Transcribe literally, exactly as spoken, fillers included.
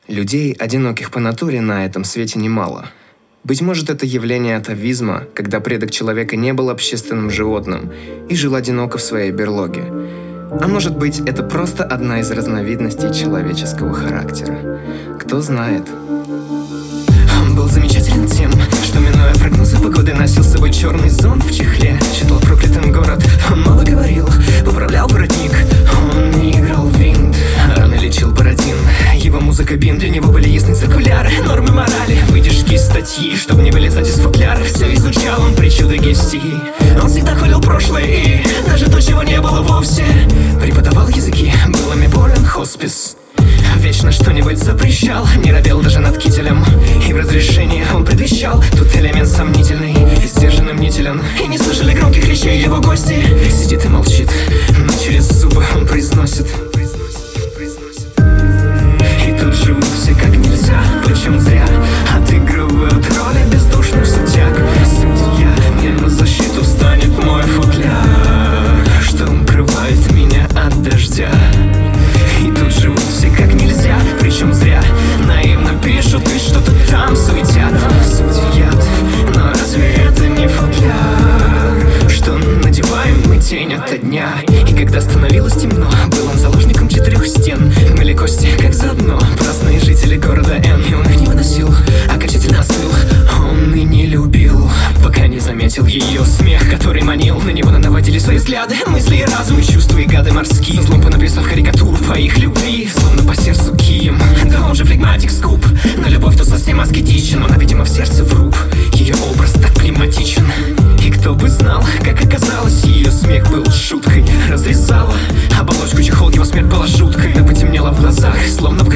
Людей, одиноких по натуре, на этом свете немало. Быть может, это явление атовизма, когда предок человека не был общественным животным и жил одиноко в своей берлоге. А может быть, это просто одна из разновидностей человеческого характера. Кто знает. Он был замечателен тем, что, минуя прогнозы погоды, носил с собой черный зонт в чехле. Считал проклятым город, он мало говорил, поправлял воротник. Он не играл в винт, рано лечил паротин. Его музыка бин, для него были ясны циркуляры, нормы морали, выдержки из статьи, чтобы не вылезать из футляра. Все изучал он причуды гестии. Он всегда хвалил прошлое и даже то, чего не было вовсе. Преподавал языки, был ими болен хоспис. Вечно что-нибудь запрещал, не робел даже над кителем. И в разрешении он предвещал тут элемент сомнительный и сдержанный мнителен. И не слышали громких речей его гости. Сидит и молчит, но через зубы он произносит. И тут живут все как нельзя, причем зря отыгрывают роли бездушных судьяк. Судья, мне на защиту станет мой футляр, что укрывает меня от дождя. И тут живут все как нельзя, причем зря наивно пишут и что-то там суетят. Судьят, но разве это не футляр, что надеваем мы тень ото дня? И когда становилось темно, был он заложником четырех стен. Мыли кости как заодно праздные жители города Н. И он их не выносил, окончательно остыл. Он и не любил, пока не заметил ее смех, который манил. На него наводили свои взгляды, мысли и разум, и чувства, и гады морские. Злом понаписав карикатур по их любви, словно по сердцу кием. Да он же флегматик скуп, на любовь то совсем аскетичен. Он, видимо, в сердце вруб, ее образ так климатичен. И кто бы знал, как оказалось, ее смех был шуткой. Разрезала оболочку чехол, его смерть была жуткой. Да потемнело в глазах, словно в